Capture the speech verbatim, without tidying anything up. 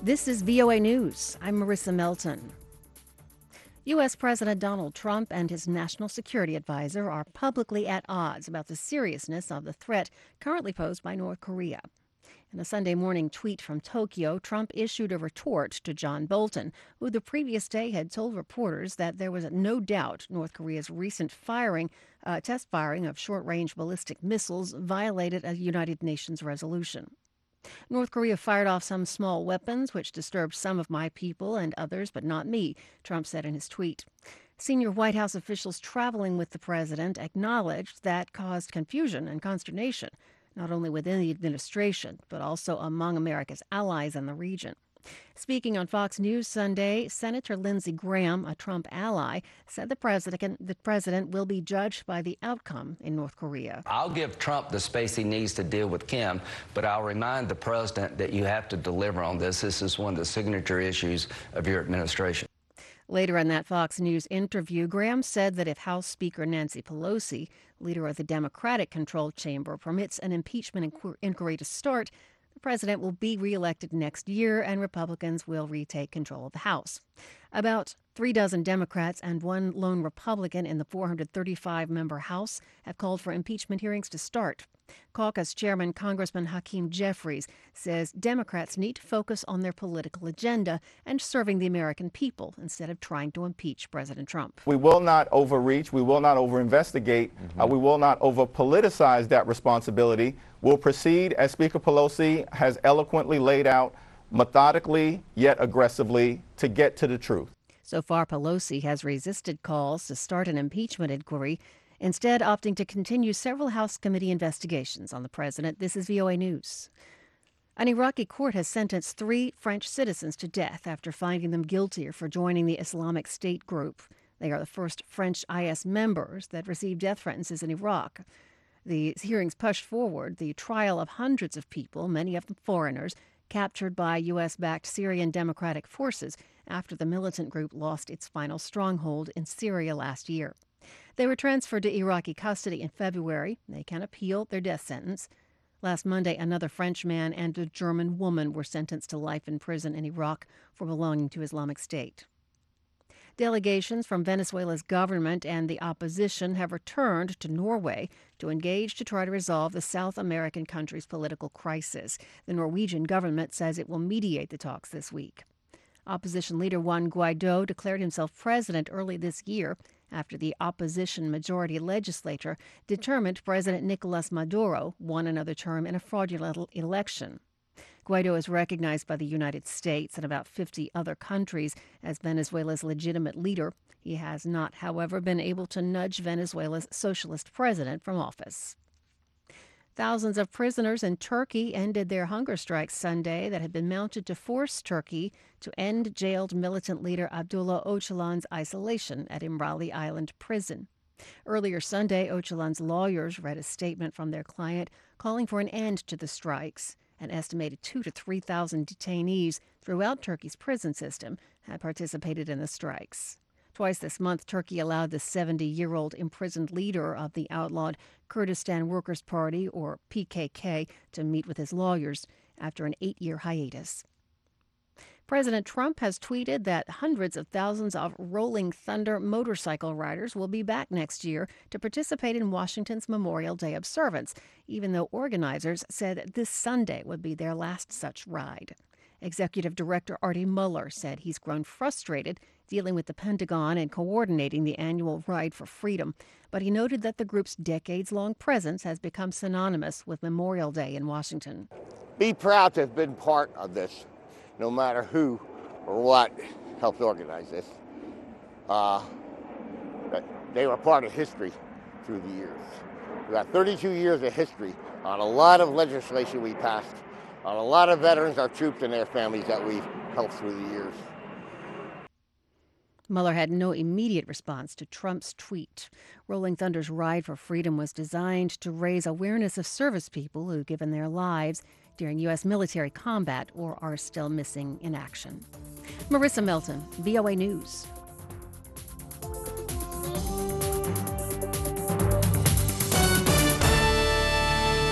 This is V O A News. I'm Marissa Melton. U S. President Donald Trump and his national security advisor are publicly at odds about the seriousness of the threat currently posed by North Korea. In a Sunday morning tweet from Tokyo, Trump issued a retort to John Bolton, who the previous day had told reporters that there was no doubt North Korea's recent firing, uh, test firing of short-range ballistic missiles violated a United Nations resolution. North Korea fired off some small weapons, which disturbed some of my people and others, but not me, Trump said in his tweet. Senior White House officials traveling with the president acknowledged that caused confusion and consternation, not only within the administration, but also among America's allies in the region. Speaking on Fox News Sunday, Senator Lindsey Graham, a Trump ally, said the president, the president will be judged by the outcome in North Korea. I'll give Trump the space he needs to deal with Kim, but I'll remind the president that you have to deliver on this. This is one of the signature issues of your administration. Later in that Fox News interview, Graham said that if House Speaker Nancy Pelosi, leader of the Democratic-controlled chamber, permits an impeachment inqu- inquiry to start, the president will be reelected next year and Republicans will retake control of the House. About three dozen Democrats and one lone Republican in the four hundred thirty-five member House have called for impeachment hearings to start. Caucus Chairman Congressman Hakeem Jeffries says Democrats need to focus on their political agenda and serving the American people instead of trying to impeach President Trump. We will not overreach. We will not over-investigate. Mm-hmm. Uh, we will not over-politicize that responsibility. We'll proceed, as Speaker Pelosi has eloquently laid out, methodically yet aggressively, to get to the truth. So far, Pelosi has resisted calls to start an impeachment inquiry, instead opting to continue several House committee investigations on the president. This is V O A News. An Iraqi court has sentenced three French citizens to death after finding them guilty for joining the Islamic State group. They are the first French I S members that received death sentences in Iraq. The hearings pushed forward the trial of hundreds of people, many of them foreigners, captured by U S-backed Syrian Democratic Forces after the militant group lost its final stronghold in Syria last year. They were transferred to Iraqi custody in February. They can appeal their death sentence. Last Monday, another French man and a German woman were sentenced to life in prison in Iraq for belonging to Islamic State. Delegations from Venezuela's government and the opposition have returned to Norway to engage to try to resolve the South American country's political crisis. The Norwegian government says it will mediate the talks this week. Opposition leader Juan Guaido declared himself president early this year after the opposition majority legislature determined President Nicolas Maduro won another term in a fraudulent election. Guaido is recognized by the United States and about fifty other countries as Venezuela's legitimate leader. He has not, however, been able to nudge Venezuela's socialist president from office. Thousands of prisoners in Turkey ended their hunger strikes Sunday that had been mounted to force Turkey to end jailed militant leader Abdullah Öcalan's isolation at Imrali Island prison. Earlier Sunday, Öcalan's lawyers read a statement from their client calling for an end to the strikes. An estimated two to three thousand detainees throughout Turkey's prison system had participated in the strikes. Twice this month, Turkey allowed the seventy-year-old imprisoned leader of the outlawed Kurdistan Workers' Party, or P K K, to meet with his lawyers after an eight-year hiatus. President Trump has tweeted that hundreds of thousands of Rolling Thunder motorcycle riders will be back next year to participate in Washington's Memorial Day observance, even though organizers said this Sunday would be their last such ride. Executive Director Artie Mueller said he's grown frustrated dealing with the Pentagon and coordinating the annual Ride for Freedom, but he noted that the group's decades-long presence has become synonymous with Memorial Day in Washington. Be proud to have been part of this, no matter who or what helped organize this. Uh, they were part of history through the years. We got thirty-two years of history on a lot of legislation we passed, on a lot of veterans, our troops, and their families that we've helped through the years. Mueller had no immediate response to Trump's tweet. Rolling Thunder's Ride for Freedom was designed to raise awareness of service people who've given their lives during U S military combat or are still missing in action. Marissa Melton, V O A News.